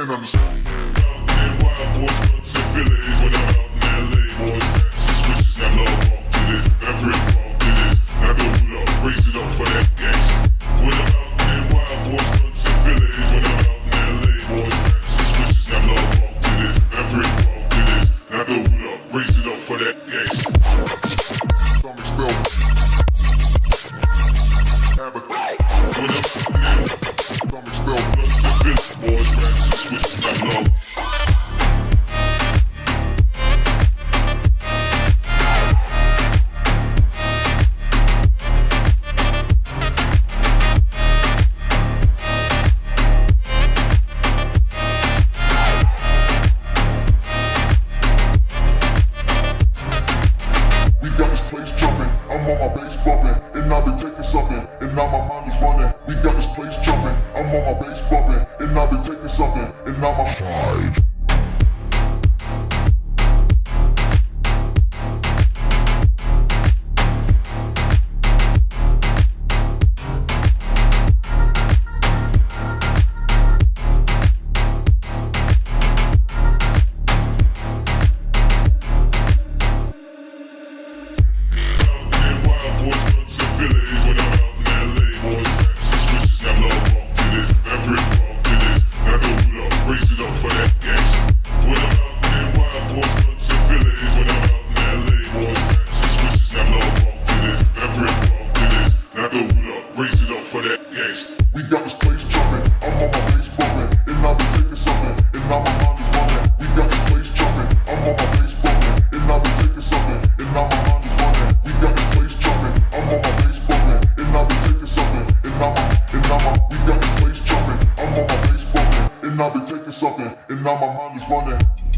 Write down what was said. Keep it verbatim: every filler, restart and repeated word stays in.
can't understand. And wild boys, blunts and Phillies. When I'm out in L A, boys, raps and switches. Now love walk to this, every walk to this. Now the hood up, raise it up for that gangsta. When I'm out in wild boys, blunts and Phillies. When I'm out in L A, boys, raps and switches. Now love walk to this, every walk to this. Now the hood up, raise it up for that gangsta. Stomach spell. Habit. When I'm out in stomach spell, blunts and Phillies. Boys, raps and switches. Now love. I'm on my bass bumping, and I've been taking something, and now my mind is running. We got this place jumping. I'm on my bass bumping, and I've been taking something, and now my side. We got this place jumping, I'm on my bass bumping, and I've been taking something, and now my mind is running. We got this place jumping, I'm on my bass bumping, and I've been taking something, and now my mind is running. We got this place jumping, I'm on my bass bumping, and I've been taking something, and now my, and now my, we got this place jumping, I'm on my bass bumping, and I've been taking something, and now my mind is running.